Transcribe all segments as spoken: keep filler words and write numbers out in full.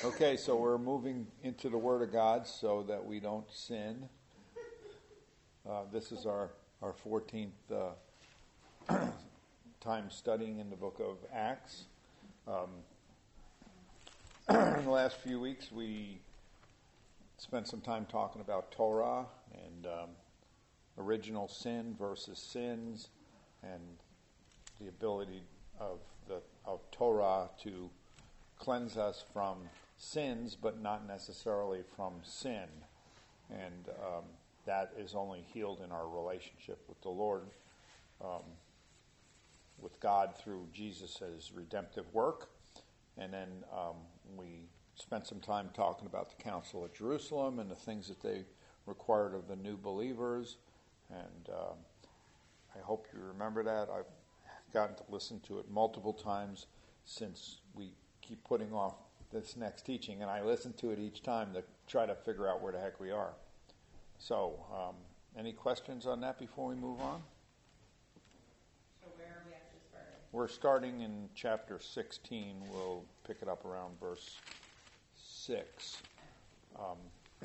Okay, so we're moving into the Word of God so that we don't sin. Uh, this is our, our fourteenth uh, time studying in the book of Acts. Um, in the last few weeks, we spent some time talking about Torah and um, original sin versus sins, and the ability of the of Torah to cleanse us from sins, but not necessarily from sin. And um, that is only healed in our relationship with the Lord, um, with God through Jesus' redemptive work. And then um, we spent some time talking about the Council at Jerusalem and the things that they required of the new believers. And uh, I hope you remember that. I've gotten to listen to it multiple times since we keep putting off this next teaching, and I listen to it each time to try to figure out where the heck we are. So, um, any questions on that before we move on? So where are we actually starting? We're starting in chapter sixteen. We'll pick it up around verse six. Um,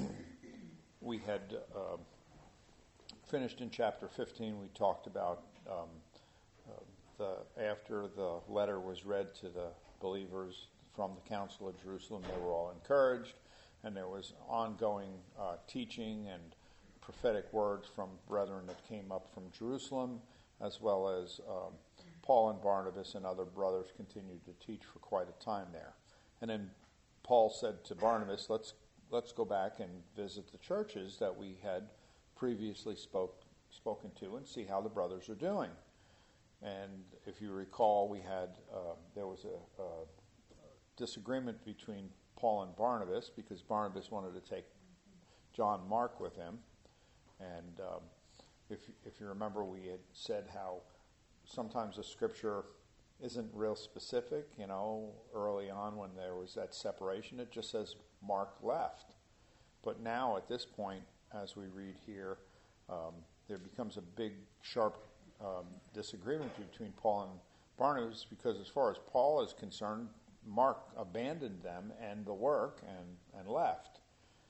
we had uh, finished in chapter fifteen. We talked about um, uh, the after the letter was read to the believers from the Council of Jerusalem, they were all encouraged, and there was ongoing uh, teaching and prophetic words from brethren that came up from Jerusalem, as well as um, Paul and Barnabas and other brothers continued to teach for quite a time there. And then Paul said to Barnabas, let's let's go back and visit the churches that we had previously spoke spoken to and see how the brothers are doing. And if you recall, we had uh, there was a, a disagreement between Paul and Barnabas because Barnabas wanted to take John Mark with him. And um, if if you remember, we had said how sometimes the scripture isn't real specific. You know, early on when there was that separation, it just says Mark left. But now at this point, as we read here, um, there becomes a big, sharp um, disagreement between Paul and Barnabas because as far as Paul is concerned, Mark abandoned them and the work and, and left.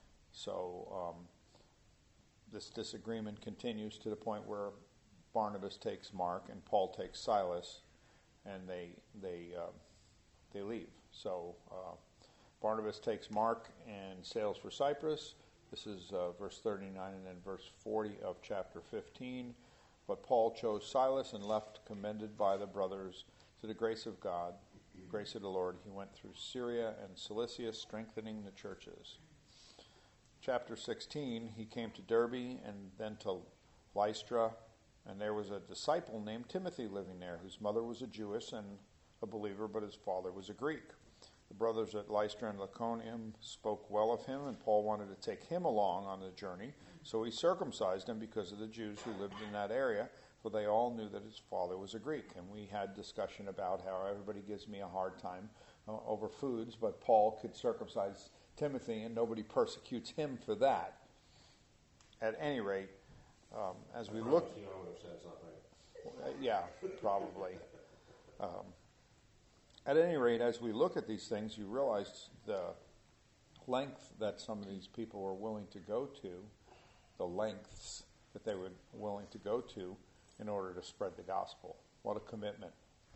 So um, this disagreement continues to the point where Barnabas takes Mark and Paul takes Silas, and they they uh, they leave. So uh, Barnabas takes Mark and sails for Cyprus. This is uh, verse thirty-nine and then verse forty of chapter fifteen. But Paul chose Silas and left, commended by the brothers to the grace of God, grace of the Lord. He went through Syria and Cilicia, strengthening the churches. Chapter sixteen, he came to Derbe and then to Lystra, and there was a disciple named Timothy living there, whose mother was a Jewess and a believer, but his father was a Greek. The brothers at Lystra and Iconium spoke well of him, and Paul wanted to take him along on the journey, so he circumcised him because of the Jews who lived in that area, for they all knew that his father was a Greek. And we had discussion about how everybody gives me a hard time uh, over foods, but Paul could circumcise Timothy, and nobody persecutes him for that. At any rate, um, as we look... You know, would have said something. Uh, yeah, probably. Um, At any rate, as we look at these things, you realize the length that some of these people were willing to go to, the lengths that they were willing to go to in order to spread the gospel. What a commitment.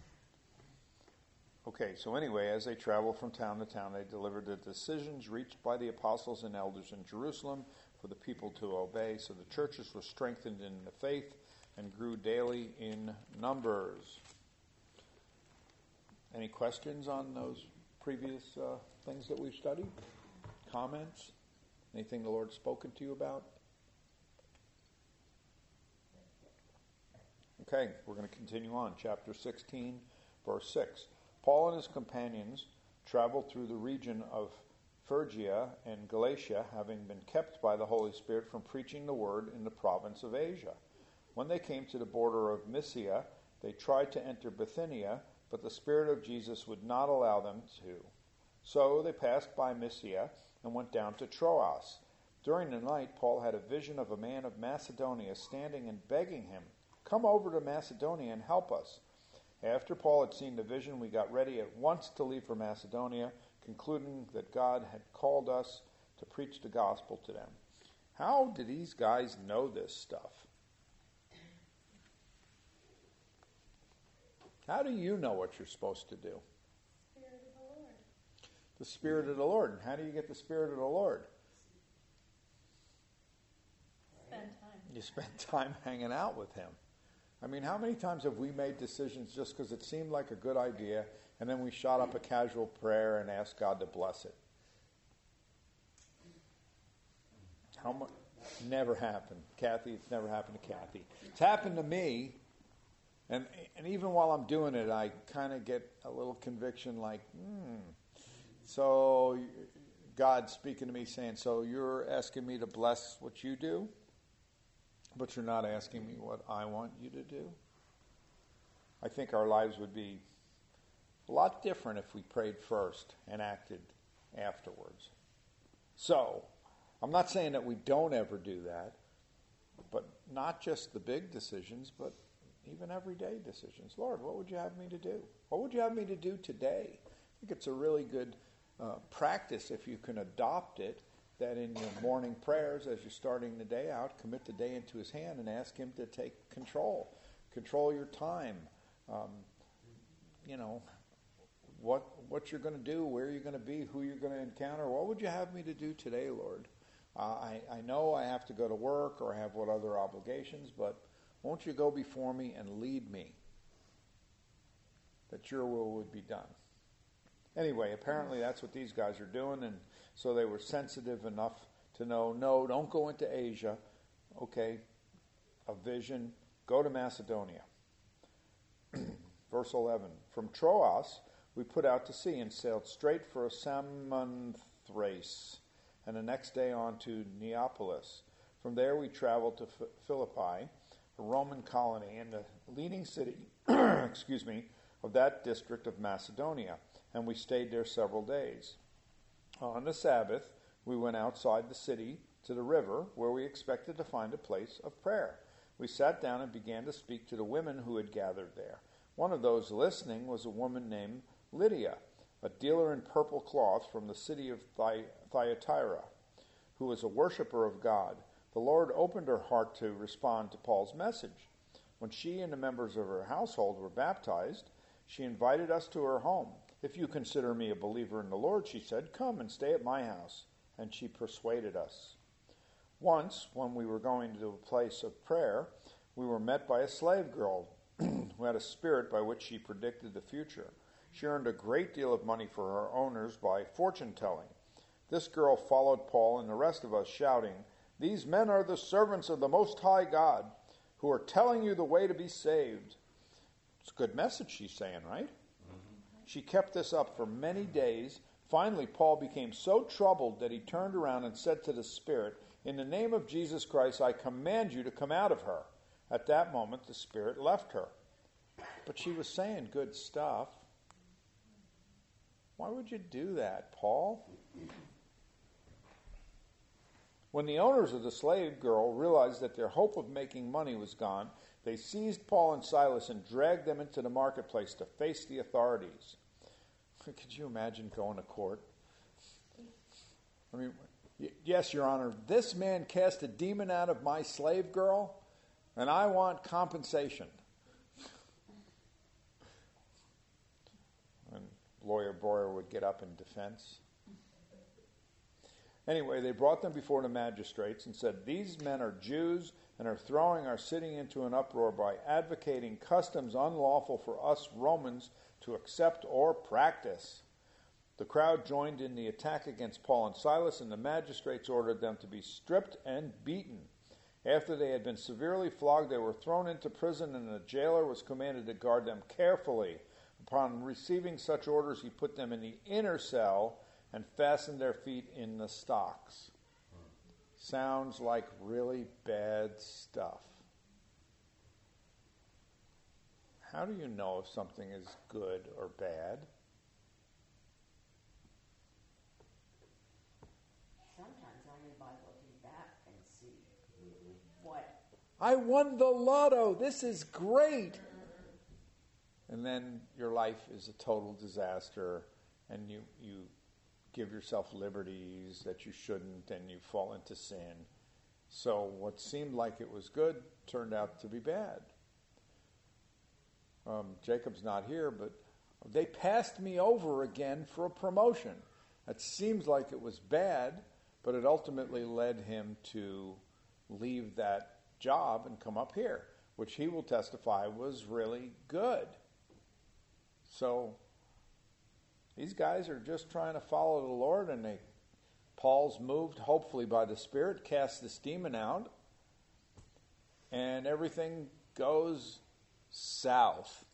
Okay, so anyway, as they traveled from town to town, they delivered the decisions reached by the apostles and elders in Jerusalem for the people to obey. So the churches were strengthened in the faith and grew daily in numbers. Any questions on those previous uh, things that we've studied? Comments? Anything the Lord's spoken to you about? Okay, we're going to continue on. Chapter sixteen, verse six. Paul and his companions traveled through the region of Phrygia and Galatia, having been kept by the Holy Spirit from preaching the word in the province of Asia. When they came to the border of Mysia, they tried to enter Bithynia, but the Spirit of Jesus would not allow them to. So they passed by Mysia and went down to Troas. During the night, Paul had a vision of a man of Macedonia standing and begging him, "Come over to Macedonia and help us." After Paul had seen the vision, we got ready at once to leave for Macedonia, concluding that God had called us to preach the gospel to them. How do these guys know this stuff? How do you know what you're supposed to do? Spirit of the Lord. The Spirit of the Lord. And how do you get the Spirit of the Lord? Spend time. You spend time hanging out with Him. I mean, how many times have we made decisions just because it seemed like a good idea, and then we shot up a casual prayer and asked God to bless it? How much? Never happened. Kathy, it's never happened to Kathy. It's happened to me, and and even while I'm doing it, I kind of get a little conviction like, hmm. So God's speaking to me saying, so you're asking me to bless what you do? But you're not asking me what I want you to do? I think our lives would be a lot different if we prayed first and acted afterwards. So, I'm not saying that we don't ever do that, but not just the big decisions, but even everyday decisions. Lord, what would you have me to do? What would you have me to do today? I think it's a really good uh, practice if you can adopt it, that in your morning prayers, as you're starting the day out, commit the day into His hand and ask Him to take control. Control your time. Um, you know, what what you're going to do, where you're going to be, who you're going to encounter. What would you have me to do today, Lord? Uh, I, I know I have to go to work or I have what other obligations, but won't you go before me and lead me, that your will would be done. Anyway, apparently that's what these guys are doing, and so they were sensitive enough to know, no, don't go into Asia. Okay, a vision, go to Macedonia. Verse eleven, from Troas we put out to sea and sailed straight for Samothrace, and the next day on to Neapolis. From there we traveled to Philippi, a Roman colony and the leading city excuse me, of that district of Macedonia, and we stayed there several days. On the Sabbath, we went outside the city to the river, where we expected to find a place of prayer. We sat down and began to speak to the women who had gathered there. One of those listening was a woman named Lydia, a dealer in purple cloth from the city of Thy- Thyatira, who was a worshiper of God. The Lord opened her heart to respond to Paul's message. When she and the members of her household were baptized, she invited us to her home. If you consider me a believer in the Lord, she said, come and stay at my house. And she persuaded us. Once, when we were going to a place of prayer, we were met by a slave girl who had a spirit by which she predicted the future. She earned a great deal of money for her owners by fortune-telling. This girl followed Paul and the rest of us, shouting, these men are the servants of the Most High God, who are telling you the way to be saved. It's a good message she's saying, right? She kept this up for many days. Finally, Paul became so troubled that he turned around and said to the spirit, in the name of Jesus Christ, I command you to come out of her. At that moment, the spirit left her. But she was saying good stuff. Why would you do that, Paul? When the owners of the slave girl realized that their hope of making money was gone, they seized Paul and Silas and dragged them into the marketplace to face the authorities. Could you imagine going to court? I mean, yes, Your Honor, this man cast a demon out of my slave girl, and I want compensation. And Lawyer Boyer would get up in defense. Anyway, they brought them before the magistrates and said, these men are Jews and are throwing our city into an uproar by advocating customs unlawful for us Romans to accept or practice. The crowd joined in the attack against Paul and Silas, and the magistrates ordered them to be stripped and beaten. After they had been severely flogged, they were thrown into prison, and the jailer was commanded to guard them carefully. Upon receiving such orders, he put them in the inner cell and fastened their feet in the stocks. Sounds like really bad stuff. How do you know if something is good or bad? Sometimes I mean by looking back and see what. I won the lotto. This is great. and then your life is a total disaster, and you, you give yourself liberties that you shouldn't, and you fall into sin. So what seemed like it was good turned out to be bad. Um, Jacob's not here, but they passed me over again for a promotion. It seems like it was bad, but it ultimately led him to leave that job and come up here, which he will testify was really good. So these guys are just trying to follow the Lord, and they, Paul's moved, hopefully by the Spirit, cast this demon out, and everything goes south.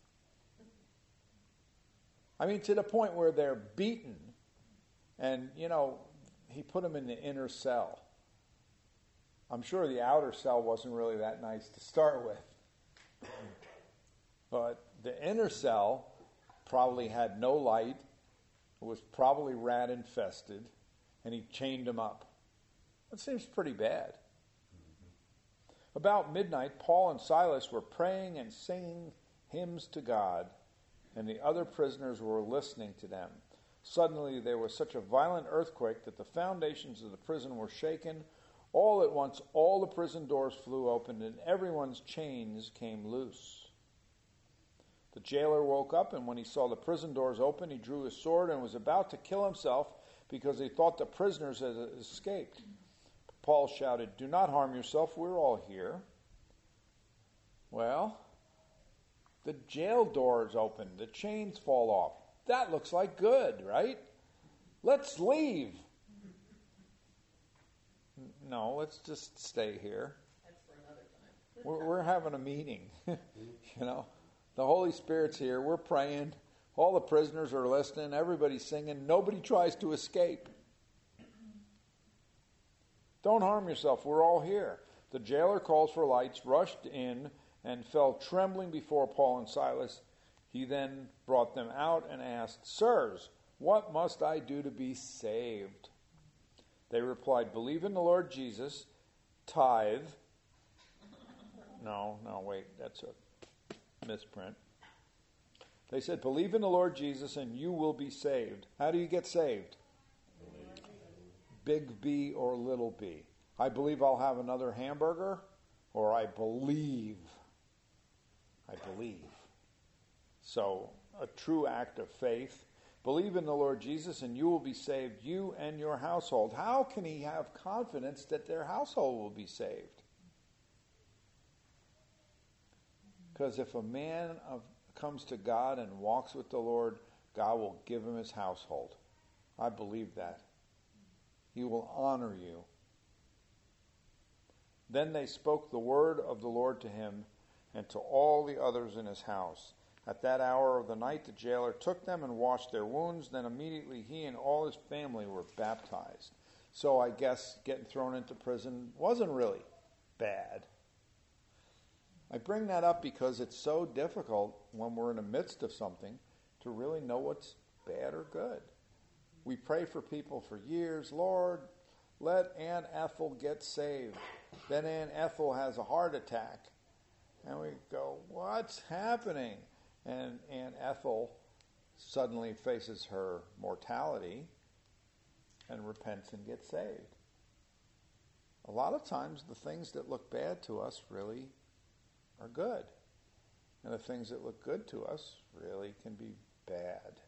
I mean, to the point where they're beaten, and, you know, he put them in the inner cell. I'm sure the outer cell wasn't really that nice to start with. But the inner cell probably had no light, was probably rat infested, and he chained them up. That seems pretty bad. Mm-hmm. About midnight, Paul and Silas were praying and singing hymns to God, and the other prisoners were listening to them. Suddenly there was such a violent earthquake that the foundations of the prison were shaken. All at once, all the prison doors flew open, and everyone's chains came loose. The jailer woke up, and when he saw the prison doors open, he drew his sword and was about to kill himself because he thought the prisoners had escaped. Paul shouted, "Do not harm yourself, we're all here." Well, the jail doors open, the chains fall off. That looks like good, right? Let's leave. No, let's just stay here. That's for another time. We're, we're having a meeting. You know, the Holy Spirit's here. We're praying. All the prisoners are listening. Everybody's singing. Nobody tries to escape. Don't harm yourself. We're all here. The jailer calls for lights, rushed in, and fell trembling before Paul and Silas. He then brought them out and asked, "Sirs, what must I do to be saved?" They replied, "Believe in the Lord Jesus, tithe." No, no, wait, that's a misprint. They said, "Believe in the Lord Jesus and you will be saved." How do you get saved? Big B or little b. I believe I'll have another hamburger, or I believe. I believe. So, a true act of faith. Believe in the Lord Jesus and you will be saved, you and your household. How can he have confidence that their household will be saved? Because if a man of, comes to God and walks with the Lord, God will give him his household. I believe that. He will honor you. Then they spoke the word of the Lord to him and to all the others in his house. At that hour of the night, the jailer took them and washed their wounds. Then immediately he and all his family were baptized. So I guess getting thrown into prison wasn't really bad. I bring that up because it's so difficult when we're in the midst of something to really know what's bad or good. We pray for people for years. Lord, let Aunt Ethel get saved. Then Aunt Ethel has a heart attack. And we go, what's happening? And Aunt Ethel suddenly faces her mortality and repents and gets saved. A lot of times the things that look bad to us really are good. And the things that look good to us really can be bad.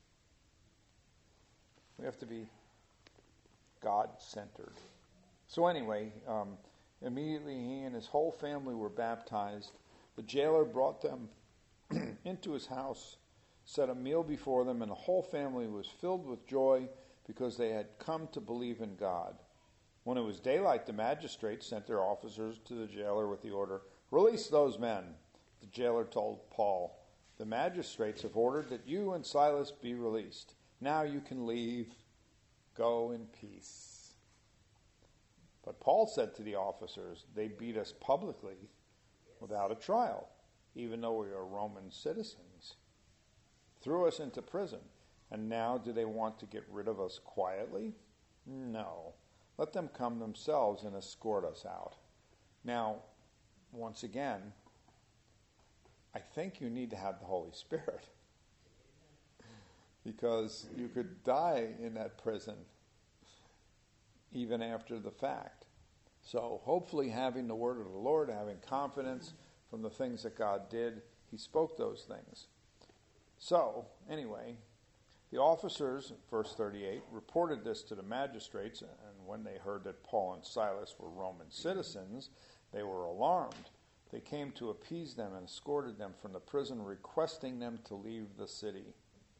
We have to be God-centered. So anyway, um, immediately he and his whole family were baptized. The jailer brought them into his house, set a meal before them, and the whole family was filled with joy because they had come to believe in God. When it was daylight, the magistrates sent their officers to the jailer with the order, "Release those men." The jailer told Paul, "The magistrates have ordered that you and Silas be released. Now you can leave. Go in peace." But Paul said to the officers, "They beat us publicly without a trial, even though we are Roman citizens. Threw us into prison, and now do they want to get rid of us quietly? No. Let them come themselves and escort us out." Now, once again, I think you need to have the Holy Spirit. Because you could die in that prison even after the fact. So hopefully having the word of the Lord, having confidence from the things that God did, he spoke those things. So, anyway, the officers, verse thirty-eight, reported this to the magistrates, and when they heard that Paul and Silas were Roman citizens, they were alarmed. They came to appease them and escorted them from the prison, requesting them to leave the city.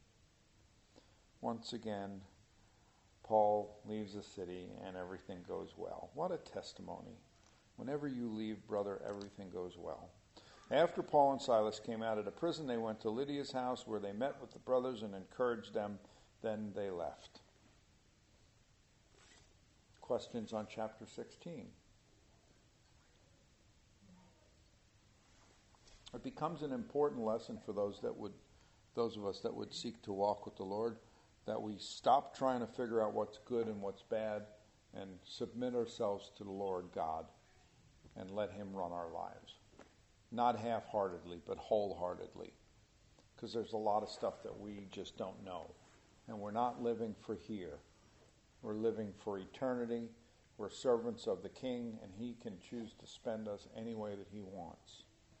Once again, Paul leaves the city and everything goes well. What a testimony. Whenever you leave, brother, everything goes well. After Paul and Silas came out of the prison, they went to Lydia's house where they met with the brothers and encouraged them. Then they left. Questions on chapter sixteen? It becomes an important lesson for those that would, those of us that would seek to walk with the Lord, that we stop trying to figure out what's good and what's bad and submit ourselves to the Lord God and let him run our lives. Not half-heartedly, but wholeheartedly. Because there's a lot of stuff that we just don't know. And we're not living for here. We're living for eternity. We're servants of the King, and he can choose to spend us any way that he wants.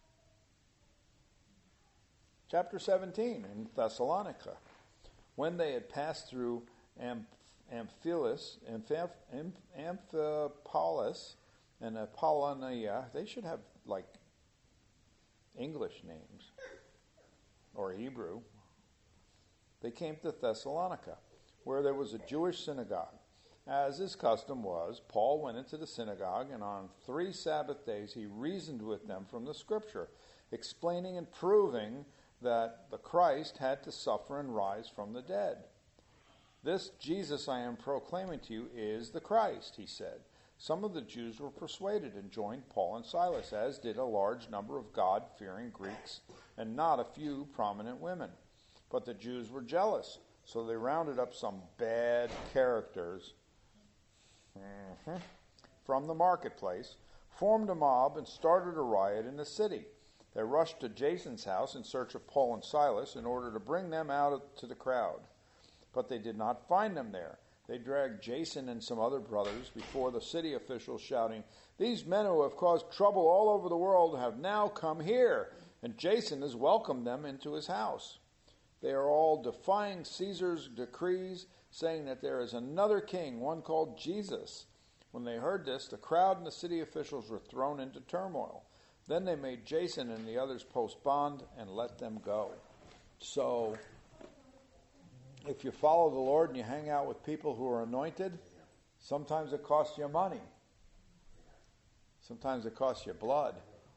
Chapter seventeen, in Thessalonica. When they had passed through Am- Amphipolis, Amph- Amphipolis and Apollonia, they should have, like, English names, or Hebrew. They came to Thessalonica, where there was a Jewish synagogue. As his custom was, Paul went into the synagogue, and on three Sabbath days he reasoned with them from the Scripture, explaining and proving that the Christ had to suffer and rise from the dead. This Jesus I am proclaiming to you is the Christ, he said. Some of the Jews were persuaded and joined Paul and Silas, as did a large number of God-fearing Greeks and not a few prominent women. But the Jews were jealous, so they rounded up some bad characters mm-hmm, from the marketplace, formed a mob, and started a riot in the city. They rushed to Jason's house in search of Paul and Silas in order to bring them out to the crowd. But they did not find them there. They dragged Jason and some other brothers before the city officials, shouting, "These men who have caused trouble all over the world have now come here, and Jason has welcomed them into his house. They are all defying Caesar's decrees, saying that there is another king, one called Jesus." When they heard this, the crowd and the city officials were thrown into turmoil. Then they made Jason and the others post bond and let them go. So, if you follow the Lord and you hang out with people who are anointed, sometimes it costs you money. Sometimes it costs you blood.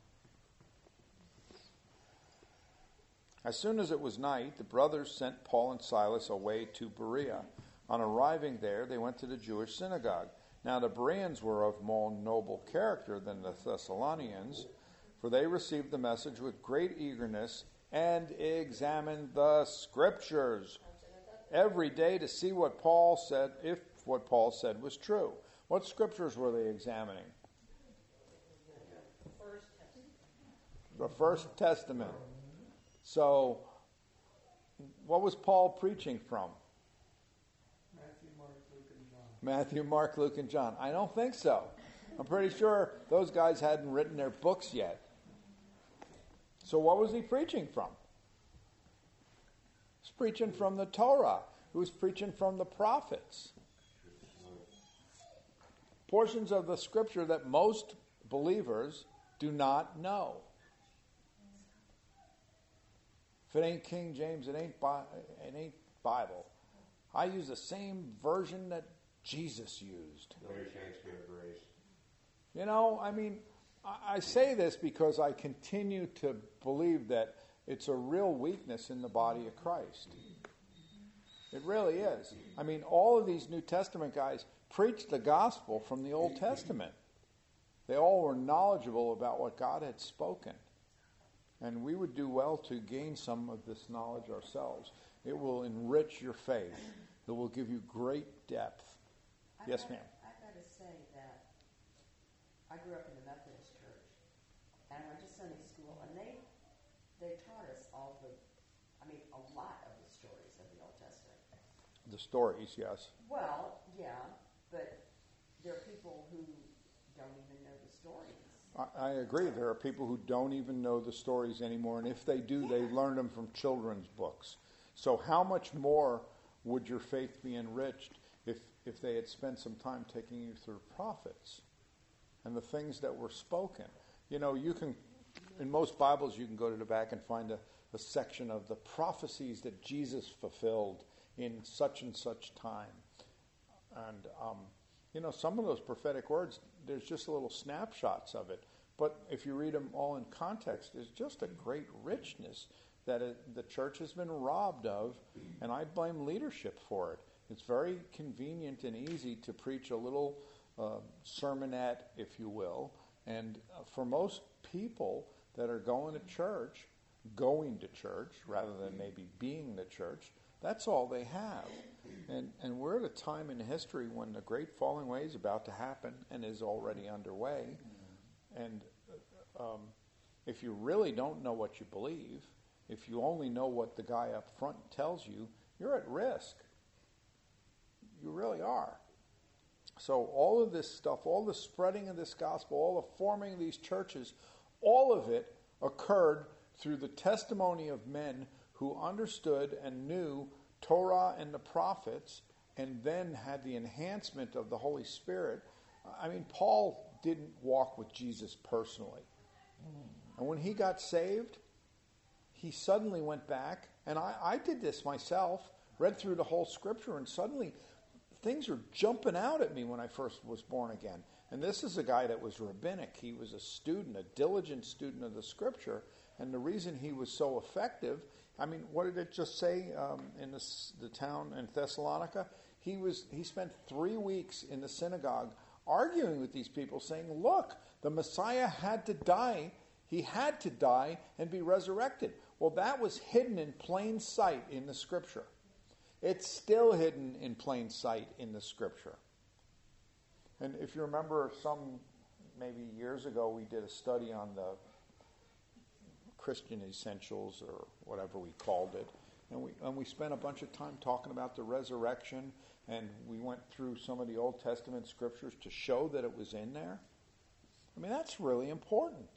As soon as it was night, the brothers sent Paul and Silas away to Berea. On arriving there, they went to the Jewish synagogue. Now the Bereans were of more noble character than the Thessalonians, for they received the message with great eagerness and examined the Scriptures every day to see what Paul said, if what Paul said was true. What Scriptures were they examining? The First Testament. So, what was Paul preaching from? Matthew, Mark, Luke, and John. Matthew, Mark, Luke, and John. I don't think so. I'm pretty sure those guys hadn't written their books yet. So what was he preaching from? He was preaching from the Torah. He was preaching from the prophets. Portions of the Scripture that most believers do not know. If it ain't King James, it ain't Bi- it ain't Bible. I use the same version that Jesus used. You know, I mean, I, I say this because I continue to believe that it's a real weakness in the body of Christ. It really is. I mean, all of these New Testament guys preached the gospel from the Old Testament. They all were knowledgeable about what God had spoken. And we would do well to gain some of this knowledge ourselves. It will enrich your faith. It will give you great depth. I've Yes, got- ma'am. I've got to say that I grew up in the Methodist church, and I went to Sunday school, and they they taught us all the, I mean, a lot of the stories of the Old Testament. The stories, yes. Well, yeah, but there are people who don't even know the stories. I, I agree. There are people who don't even know the stories anymore, and if they do, Yeah. they learn them from children's books. So how much more would your faith be enriched if, if they had spent some time taking you through prophets and the things that were spoken? You know, you can, in most Bibles, you can go to the back and find a, a section of the prophecies that Jesus fulfilled in such and such time. And, um, you know, some of those prophetic words, there's just little snapshots of it. But if you read them all in context, there's just a great richness that it, the church has been robbed of, and I blame leadership for it. It's very convenient and easy to preach a little uh, sermonette, if you will, and uh, for most people that are going to church, going to church, rather than maybe being the church, that's all they have. And, and we're at a time in history when the great falling away is about to happen and is already underway. And um, if you really don't know what you believe, if you only know what the guy up front tells you, you're at risk. You really are. So all of this stuff, all the spreading of this gospel, all the forming of these churches, all of it occurred through the testimony of men who understood and knew Torah and the prophets, and then had the enhancement of the Holy Spirit. I mean, Paul didn't walk with Jesus personally. And when he got saved, he suddenly went back, and I, I did this myself, read through the whole scripture, and suddenly things are jumping out at me when I first was born again. And this is a guy that was rabbinic. He was a student, a diligent student of the scripture, and the reason he was so effective, I mean, what did it just say um, in this, the town in Thessalonica? He was he spent three weeks in the synagogue arguing with these people, saying, look, the Messiah had to die. He had to die and be resurrected. Well, that was hidden in plain sight in the scripture. It's still hidden in plain sight in the scripture. And if you remember, some maybe years ago, we did a study on the Christian Essentials, or whatever we called it. And we and we spent a bunch of time talking about the resurrection, and we went through some of the Old Testament scriptures to show that it was in there. I mean, that's really important.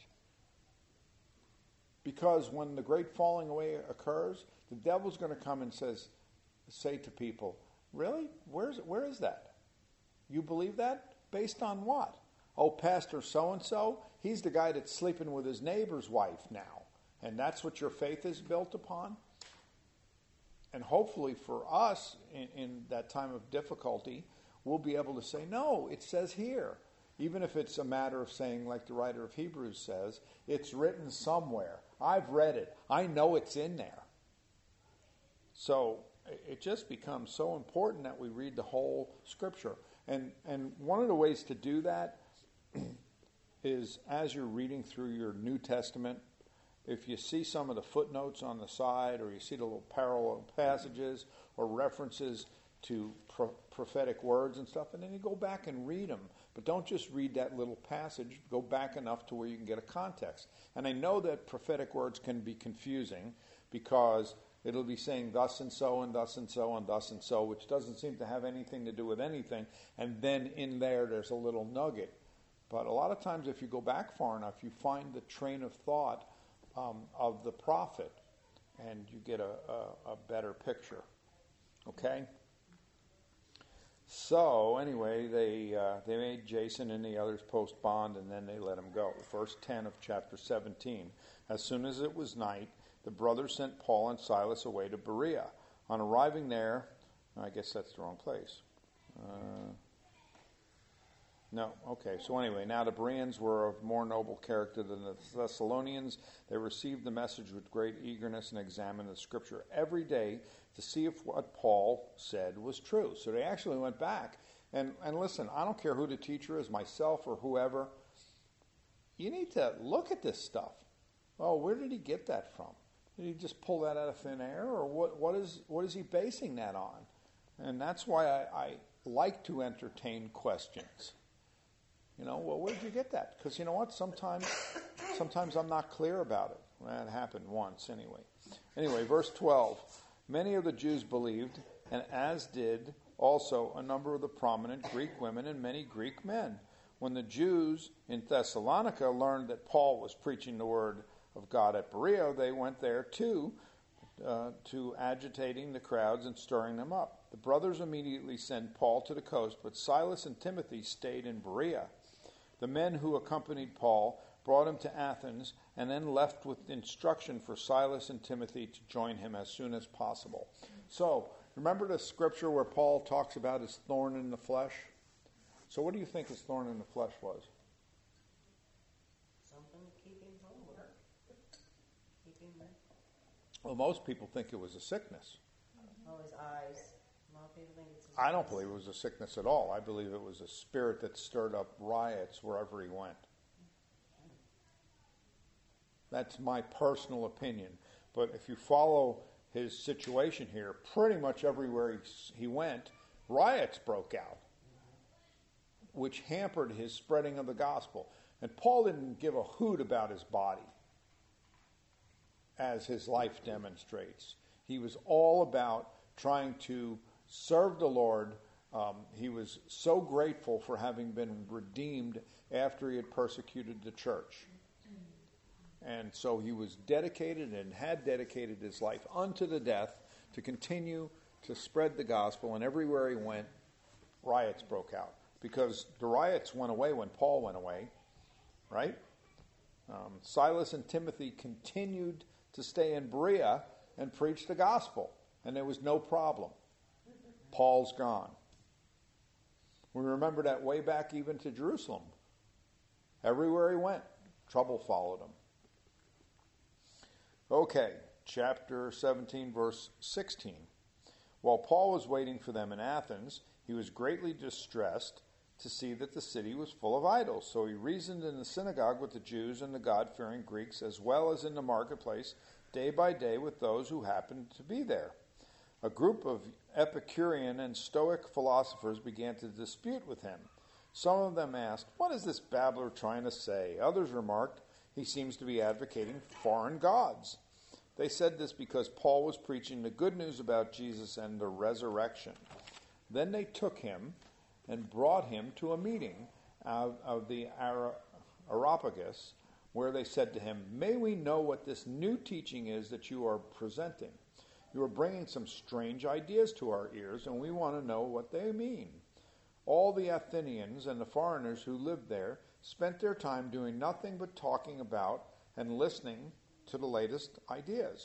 Because when the great falling away occurs, the devil's going to come and says, say to people, really? Where's where is that? You believe that? Based on what? Oh, Pastor so-and-so, he's the guy that's sleeping with his neighbor's wife now. And that's what your faith is built upon? And hopefully for us, in, in that time of difficulty, we'll be able to say, no, it says here. Even if it's a matter of saying, like the writer of Hebrews says, it's written somewhere. I've read it. I know it's in there. So it just becomes so important that we read the whole scripture. And and one of the ways to do that is as you're reading through your New Testament, if you see some of the footnotes on the side, or you see the little parallel passages or references to pro- prophetic words and stuff, and then you go back and read them. But don't just read that little passage. Go back enough to where you can get a context. And I know that prophetic words can be confusing because it'll be saying thus and so and thus and so and thus and so, which doesn't seem to have anything to do with anything. And then in there, there's a little nugget. But a lot of times, if you go back far enough, you find the train of thought um, of the prophet, and you get a, a, a better picture. Okay? So, anyway, they uh, they made Jason and the others post bond, and then they let him go. Verse ten of chapter seventeen. As soon as it was night, the brothers sent Paul and Silas away to Berea. On arriving there, I guess that's the wrong place. Uh, no, okay. So anyway, now the Bereans were of more noble character than the Thessalonians. They received the message with great eagerness and examined the scripture every day to see if what Paul said was true. So they actually went back. And, and listen, I don't care who the teacher is, myself or whoever. You need to look at this stuff. Oh, where did he get that from? Did he just pull that out of thin air? Or what, what is what is he basing that on? And that's why I, I like to entertain questions. You know, well, where did you get that? Because you know what? Sometimes, sometimes I'm not clear about it. That happened once anyway. Anyway, verse twelve. Many of the Jews believed, and as did also a number of the prominent Greek women and many Greek men. When the Jews in Thessalonica learned that Paul was preaching the word of God at Berea, they went there too, uh, to agitating the crowds and stirring them up. The brothers immediately sent Paul to the coast, but Silas and Timothy stayed in Berea. The men who accompanied Paul brought him to Athens and then left with instruction for Silas and Timothy to join him as soon as possible. So, remember the scripture where Paul talks about his thorn in the flesh? So what do you think his thorn in the flesh was? Something to keep him from work. Keep him there. Well, most people think it was a sickness. Oh, his eyes. A lot of people think it's his I don't eyes. believe it was a sickness at all. I believe it was a spirit that stirred up riots wherever he went. That's my personal opinion. But if you follow his situation here, pretty much everywhere he, he went, riots broke out, which hampered his spreading of the gospel. And Paul didn't give a hoot about his body, as his life demonstrates. He was all about trying to serve the Lord. Um, he was so grateful for having been redeemed after he had persecuted the church. And so he was dedicated and had dedicated his life unto the death to continue to spread the gospel. And everywhere he went, riots broke out. Because the riots went away when Paul went away, right? Um, Silas and Timothy continued to stay in Berea and preach the gospel. And there was no problem. Paul's gone. We remember that way back even to Jerusalem. Everywhere he went, trouble followed him. Okay, chapter seventeen, verse sixteen. While Paul was waiting for them in Athens, he was greatly distressed to see that the city was full of idols. So he reasoned in the synagogue with the Jews and the God-fearing Greeks, as well as in the marketplace, day by day with those who happened to be there. A group of Epicurean and Stoic philosophers began to dispute with him. Some of them asked, "What is this babbler trying to say?" Others remarked, "He seems to be advocating foreign gods." They said this because Paul was preaching the good news about Jesus and the resurrection. Then they took him and brought him to a meeting of, of the Areopagus, where they said to him, "May we know what this new teaching is that you are presenting? You are bringing some strange ideas to our ears, and we want to know what they mean." All the Athenians and the foreigners who lived there spent their time doing nothing but talking about and listening to the latest ideas.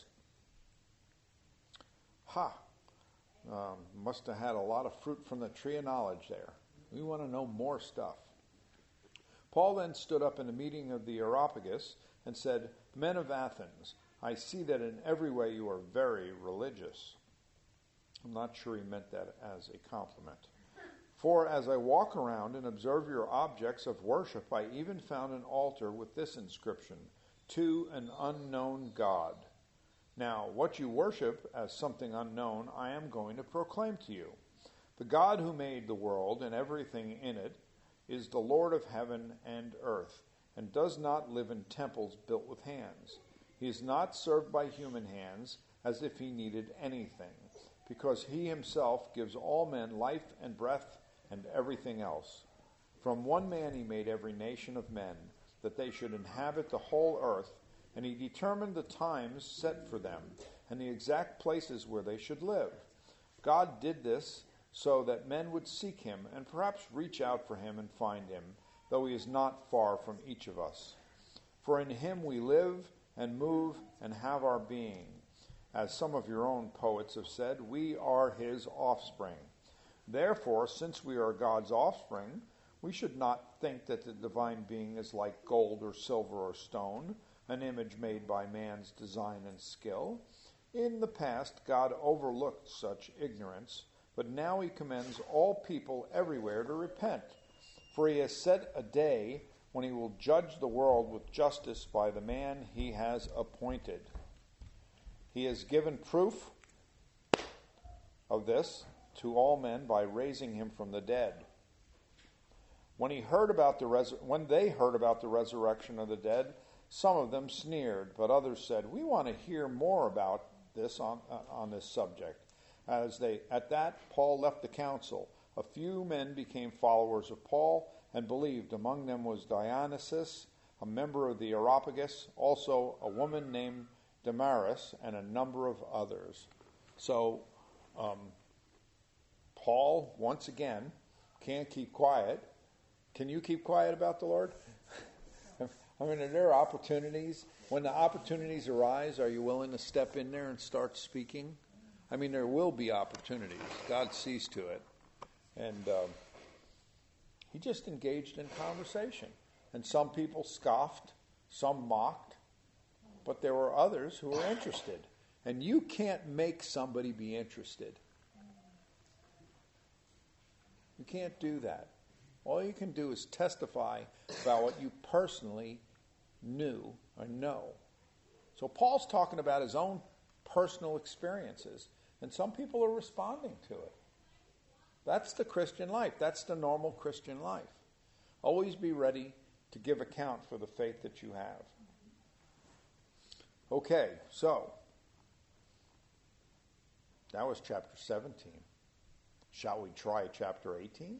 Ha! Um, must have had a lot of fruit from the tree of knowledge there. We want to know more stuff. Paul then stood up in the meeting of the Areopagus and said, "Men of Athens, I see that in every way you are very religious." I'm not sure he meant that as a compliment. "For as I walk around and observe your objects of worship, I even found an altar with this inscription, 'To an unknown God.' Now, what you worship as something unknown, I am going to proclaim to you. The God who made the world and everything in it is the Lord of heaven and earth, and does not live in temples built with hands. He is not served by human hands as if he needed anything, because he himself gives all men life and breath and everything else. From one man he made every nation of men, that they should inhabit the whole earth, and he determined the times set for them, and the exact places where they should live. God did this so that men would seek him, and perhaps reach out for him and find him, though he is not far from each of us. For in him we live and move and have our being. As some of your own poets have said, we are his offspring. Therefore, since we are God's offspring, we should not think that the divine being is like gold or silver or stone, an image made by man's design and skill. In the past, God overlooked such ignorance, but now he commends all people everywhere to repent. For he has set a day when he will judge the world with justice by the man he has appointed. He has given proof of this to all men by raising him from the dead. When he heard about the res- when they heard about the resurrection of the dead, Some of them sneered, but others said, "We want to hear more about this on, uh, on this subject." As they, at that, Paul left the council. A few men became followers of Paul and believed. Among them was Dionysius, a member of the Areopagus, also a woman named Damaris, and a number of others. So, um, Paul, once again, can't keep quiet. Can you keep quiet about the Lord? I mean, are there opportunities? When the opportunities arise, are you willing to step in there and start speaking? I mean, there will be opportunities. God sees to it. And um, he just engaged in conversation. And some people scoffed, some mocked, but there were others who were interested. And you can't make somebody be interested. You can't do that. All you can do is testify about what you personally knew or know. So Paul's talking about his own personal experiences, and some people are responding to it. That's the Christian life. That's the normal Christian life. Always be ready to give account for the faith that you have. Okay, so that was chapter seventeen. Shall we try chapter eighteen?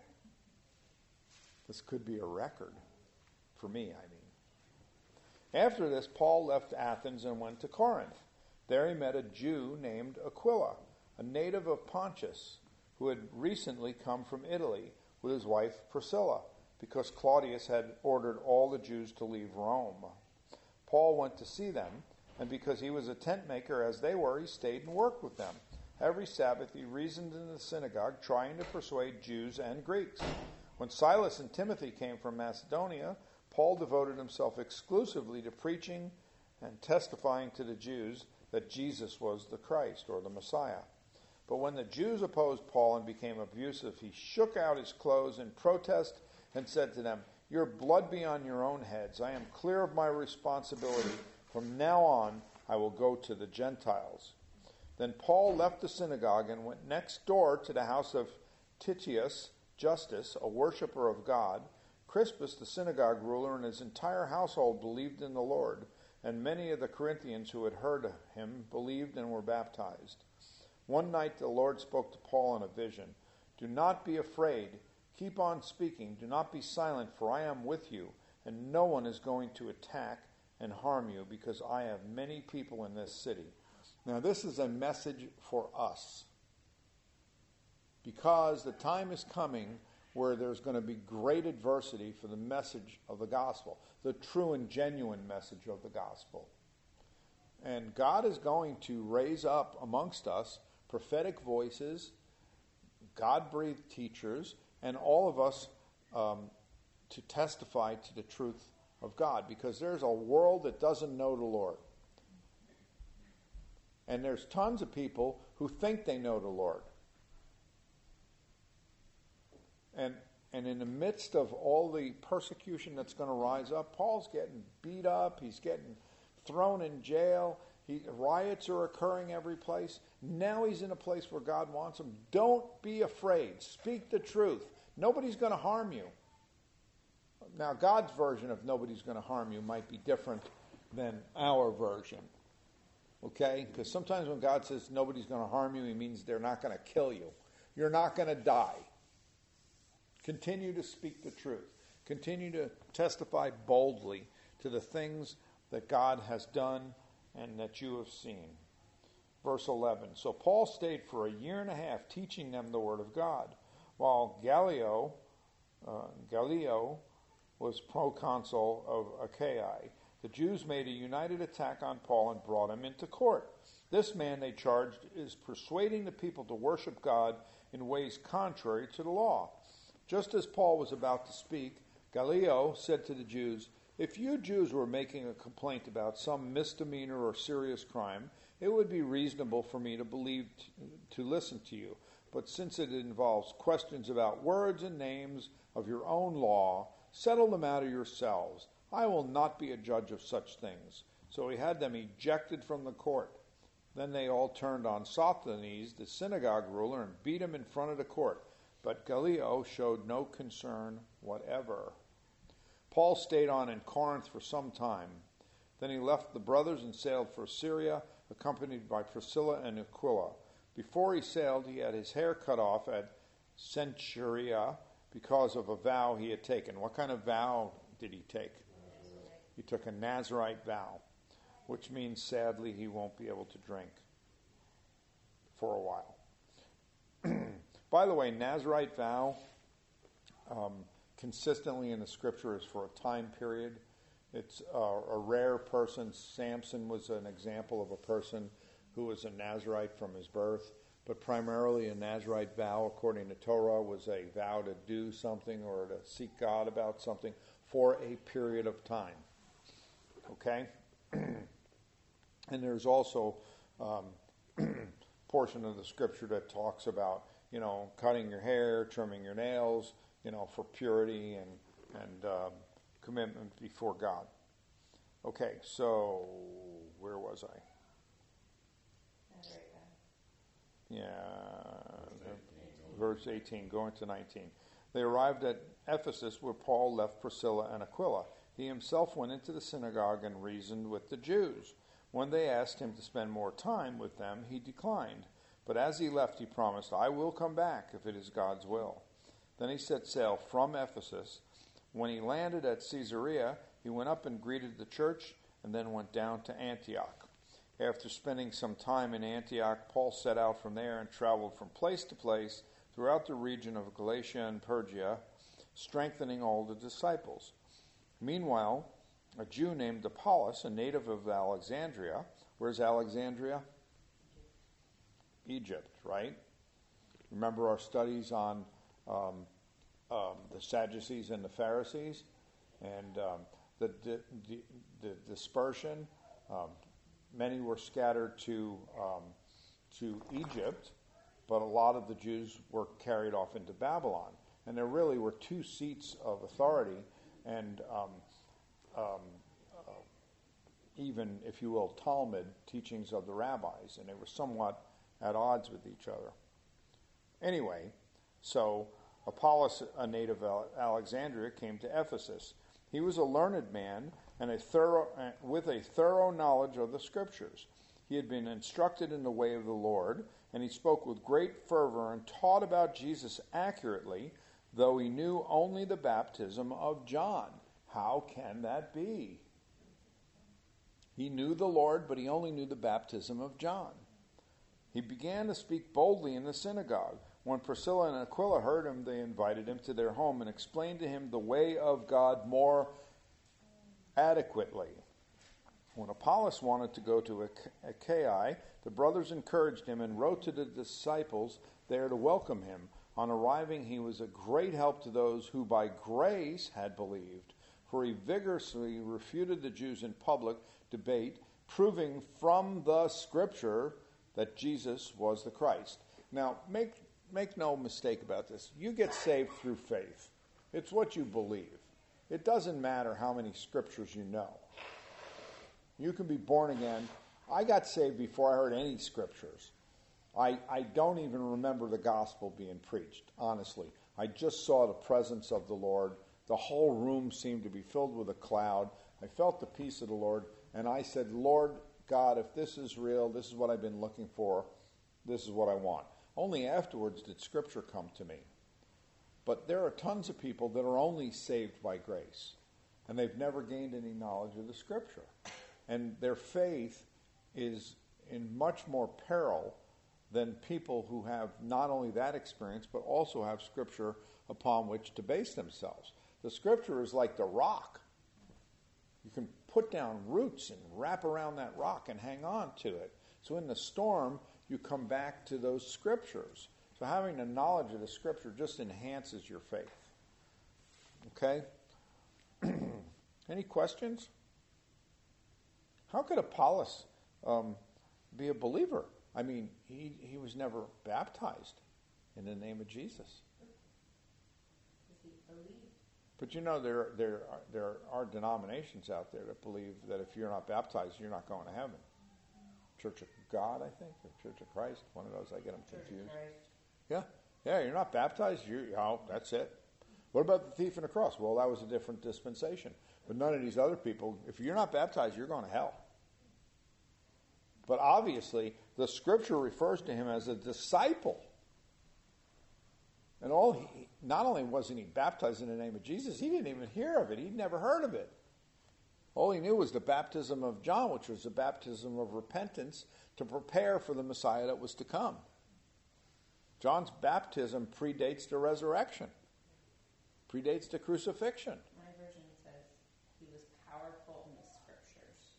This could be a record. For me, I mean. After this, Paul left Athens and went to Corinth. There he met a Jew named Aquila, a native of Pontus, who had recently come from Italy with his wife Priscilla, because Claudius had ordered all the Jews to leave Rome. Paul went to see them, and because he was a tent maker as they were, he stayed and worked with them. Every Sabbath he reasoned in the synagogue, trying to persuade Jews and Greeks. When Silas and Timothy came from Macedonia, Paul devoted himself exclusively to preaching and testifying to the Jews that Jesus was the Christ, or the Messiah. But when the Jews opposed Paul and became abusive, he shook out his clothes in protest and said to them, "Your blood be on your own heads. I am clear of my responsibility. From now on, I will go to the Gentiles." Then Paul left the synagogue and went next door to the house of Titius Justus, a worshiper of God. Crispus, the synagogue ruler, and his entire household believed in the Lord, and many of the Corinthians who had heard him believed and were baptized. One night the Lord spoke to Paul in a vision. "Do not be afraid. Keep on speaking. Do not be silent, for I am with you, and no one is going to attack and harm you, because I have many people in this city." Now this is a message for us, because the time is coming where there's going to be great adversity for the message of the gospel, the true and genuine message of the gospel. And God is going to raise up amongst us prophetic voices, God-breathed teachers, and all of us um, to testify to the truth of God, because there's a world that doesn't know the Lord. And there's tons of people who think they know the Lord. And and in the midst of all the persecution that's going to rise up, Paul's getting beat up, he's getting thrown in jail, he, riots are occurring every place. Now he's in a place where God wants him. Don't be afraid. Speak the truth. Nobody's going to harm you. Now, God's version of nobody's going to harm you might be different than our version. Okay? Because sometimes when God says nobody's going to harm you, he means they're not going to kill you. You're not going to die. Continue to speak the truth. Continue to testify boldly to the things that God has done and that you have seen. Verse eleven. So Paul stayed for a year and a half teaching them the word of God, while Gallio, uh, Gallio was proconsul of Achaia. The Jews made a united attack on Paul and brought him into court. This man, they charged, is persuading the people to worship God in ways contrary to the law. Just as Paul was about to speak, Gallio said to the Jews, "If you Jews were making a complaint about some misdemeanor or serious crime, it would be reasonable for me to believe t- to listen to you. But since it involves questions about words and names of your own law, settle the matter yourselves. I will not be a judge of such things." So he had them ejected from the court. Then they all turned on Sosthenes, the synagogue ruler, and beat him in front of the court. But Gallio showed no concern whatever. Paul stayed on in Corinth for some time. Then he left the brothers and sailed for Syria, accompanied by Priscilla and Aquila. Before he sailed, he had his hair cut off at Cenchrea because of a vow he had taken. What kind of vow did he take? He took a Nazirite vow, which means, sadly, he won't be able to drink for a while. By the way, Nazirite vow um, consistently in the Scripture is for a time period. It's uh, a rare person. Samson was an example of a person who was a Nazirite from his birth, but primarily a Nazirite vow, according to Torah, was a vow to do something or to seek God about something for a period of time. Okay? And there's also um, portion of the Scripture that talks about, you know, cutting your hair, trimming your nails, you know, for purity and, and um, commitment before God. Okay, so where was I? Yeah, verse eighteen, going to nineteen. They arrived at Ephesus, where Paul left Priscilla and Aquila. He himself went into the synagogue and reasoned with the Jews. When they asked him to spend more time with them, he declined. But as he left, he promised, "I will come back if it is God's will." Then he set sail from Ephesus. When he landed at Caesarea, he went up and greeted the church and then went down to Antioch. After spending some time in Antioch, Paul set out from there and traveled from place to place throughout the region of Galatia and Phrygia, strengthening all the disciples. Meanwhile, a Jew named Apollos, a native of Alexandria. Where's Alexandria? Egypt, right? Remember our studies on um, um, the Sadducees and the Pharisees and um, the, the, the, the dispersion. Um, many were scattered to um, to Egypt, but a lot of the Jews were carried off into Babylon. And there really were two seats of authority and um, um, uh, even, if you will, Talmud teachings of the rabbis, and they were somewhat at odds with each other. Anyway, so Apollos, a native of Alexandria, came to Ephesus. He was a learned man and a thorough, uh, with a thorough knowledge of the Scriptures. He had been instructed in the way of the Lord, and he spoke with great fervor and taught about Jesus accurately, though he knew only the baptism of John. How can that be? He knew the Lord, but he only knew the baptism of John. He began to speak boldly in the synagogue. When Priscilla and Aquila heard him, they invited him to their home and explained to him the way of God more adequately. When Apollos wanted to go to Achaia, the brothers encouraged him and wrote to the disciples there to welcome him. On arriving, he was a great help to those who by grace had believed, for he vigorously refuted the Jews in public debate, proving from the Scripture that Jesus was the Christ. Now, make make no mistake about this. You get saved through faith. It's what you believe. It doesn't matter how many Scriptures you know. You can be born again. I got saved before I heard any Scriptures. I, I don't even remember the gospel being preached, honestly. I just saw the presence of the Lord. The whole room seemed to be filled with a cloud. I felt the peace of the Lord, and I said, Lord God, if this is real, this is what I've been looking for, this is what I want. Only afterwards did Scripture come to me. But there are tons of people that are only saved by grace, and they've never gained any knowledge of the Scripture. And their faith is in much more peril than people who have not only that experience, but also have Scripture upon which to base themselves. The Scripture is like the rock. You can put down roots and wrap around that rock and hang on to it. So in the storm, you come back to those Scriptures. So having the knowledge of the Scripture just enhances your faith. Okay? Any questions? How could Apollos um, be a believer? I mean, he, he was never baptized in the name of Jesus. But you know, there there are, there are denominations out there that believe that if you're not baptized, you're not going to heaven. Church of God, I think, or Church of Christ. One of those, I get them confused. Yeah, yeah. You're not baptized. You, oh, that's it. What about the thief on the cross? Well, that was a different dispensation. But none of these other people, if you're not baptized, you're going to hell. But obviously, the scripture refers to him as a disciple. And all he, not only wasn't he baptized in the name of Jesus, he didn't even hear of it. He'd never heard of it. All he knew was the baptism of John, which was the baptism of repentance to prepare for the Messiah that was to come. John's baptism predates the resurrection, predates the crucifixion. My version says he was powerful in the scriptures.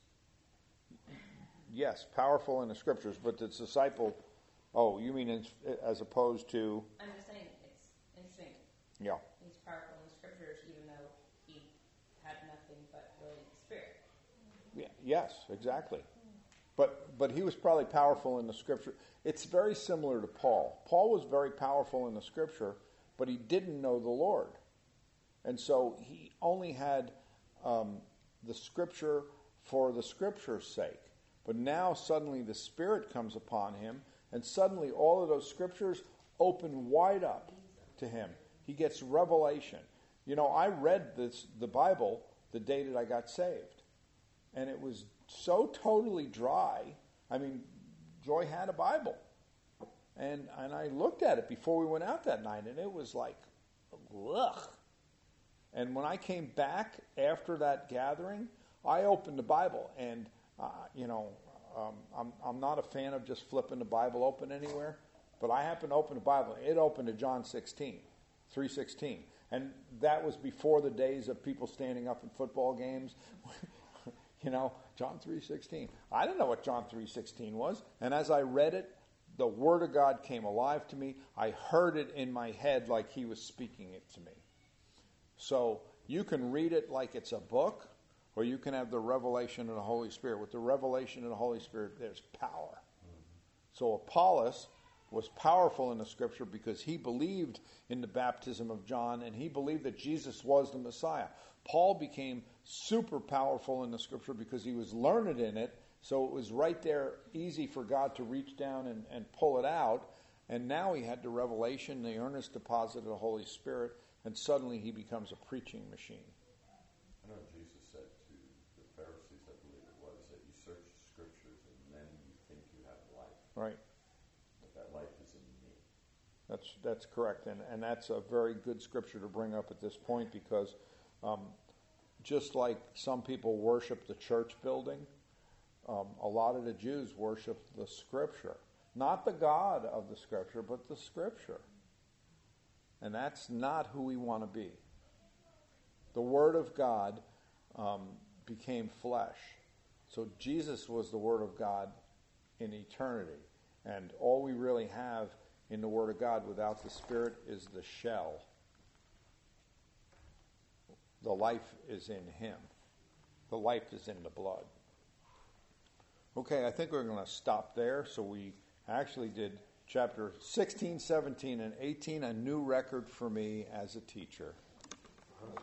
Yes, powerful in the scriptures, but the disciple, oh, you mean in, as opposed to... I'm just saying, it's interesting. Yeah. He's powerful in the scriptures, even though he had nothing but really the Spirit. Yeah, yes, exactly. But but he was probably powerful in the scripture. It's very similar to Paul. Paul was very powerful in the scripture, but he didn't know the Lord. And so he only had um, the scripture for the scripture's sake. But now suddenly the Spirit comes upon him, and suddenly all of those scriptures open wide up to him. He gets revelation. You know, I read this the Bible the day that I got saved. And it was so totally dry. I mean, Joy had a Bible. And and I looked at it before we went out that night, and it was like, ugh. And when I came back after that gathering, I opened the Bible. And, uh, you know, um, I'm, I'm not a fan of just flipping the Bible open anywhere. But I happened to open the Bible. It opened to John sixteen, three sixteen. And that was before the days of people standing up in football games. You know, John three sixteen. I didn't know what John three sixteen was. And as I read it, the Word of God came alive to me. I heard it in my head like he was speaking it to me. So you can read it like it's a book, or you can have the revelation of the Holy Spirit. With the revelation of the Holy Spirit, there's power. So Apollos was powerful in the Scripture because he believed in the baptism of John, and he believed that Jesus was the Messiah. Paul became super powerful in the Scripture because he was learned in it, so it was right there, easy for God to reach down and, and pull it out. And now he had the revelation, the earnest deposit of the Holy Spirit, and suddenly he becomes a preaching machine. I know Jesus said to the Pharisees, I believe it was, that you search the Scriptures and then you think you have life. Right. But that life is in me. That's that's correct, and and that's a very good scripture to bring up at this point because um, just like some people worship the church building, um, a lot of the Jews worship the Scripture, not the God of the Scripture, but the Scripture, and that's not who we want to be. The Word of God um, became flesh, so Jesus was the Word of God in eternity, and all we really have in the Word of God without the Spirit is the shell. The life is in Him. The life is in the blood. Okay, I think we're going to stop there. So we actually did chapter sixteen, seventeen, and eighteen, a new record for me as a teacher.